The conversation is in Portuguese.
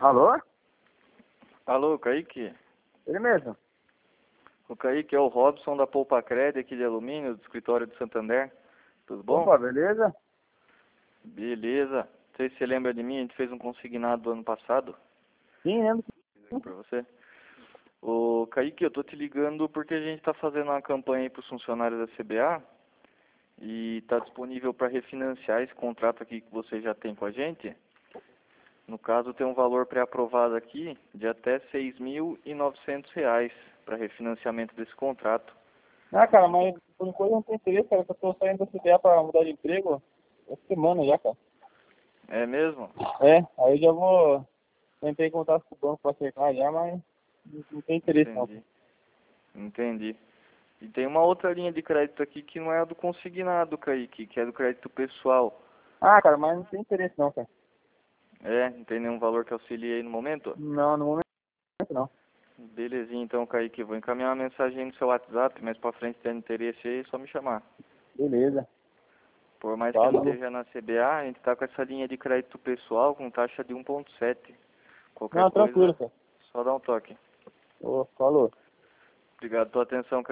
Alô? Alô, Kaique? Ele mesmo. O Kaique é o Robson da Poupa Cred aqui de alumínio, do escritório de Santander. Tudo bom? Opa, beleza? Beleza. Não sei se você lembra de mim, a gente fez um consignado do ano passado Sim, lembro. pra você. Ô, Kaique, eu tô te ligando porque a gente tá fazendo uma campanha aí pros funcionários da CBA e tá disponível para refinanciar esse contrato aqui que você já tem com a gente. No caso, tem um valor pré-aprovado aqui de até R$ 6.900 para refinanciamento desse contrato. Ah, cara, mas por enquanto eu não tenho interesse, cara, que eu tô saindo da CBA pra mudar de emprego essa semana já, cara. É mesmo? É, aí eu já vou entrar em contato com o banco pra acertar já, mas não tem interesse não. Entendi. Entendi. E tem uma outra linha de crédito aqui que não é a do consignado, Kaique, que é do crédito pessoal. Ah, cara, mas não tem interesse não, cara. É, não tem nenhum valor que auxilie aí no momento? Não, no momento não. Belezinha, então, Kaique, vou encaminhar uma mensagem aí no seu WhatsApp, mas pra frente tendo interesse aí, é só me chamar. Beleza. Por mais que não Falou. esteja na CBA, a gente tá com essa linha de crédito pessoal com taxa de 1,7. Qualquer Não, tranquilo, coisa, cara. só dá um toque. Ô, falou. Obrigado pela atenção,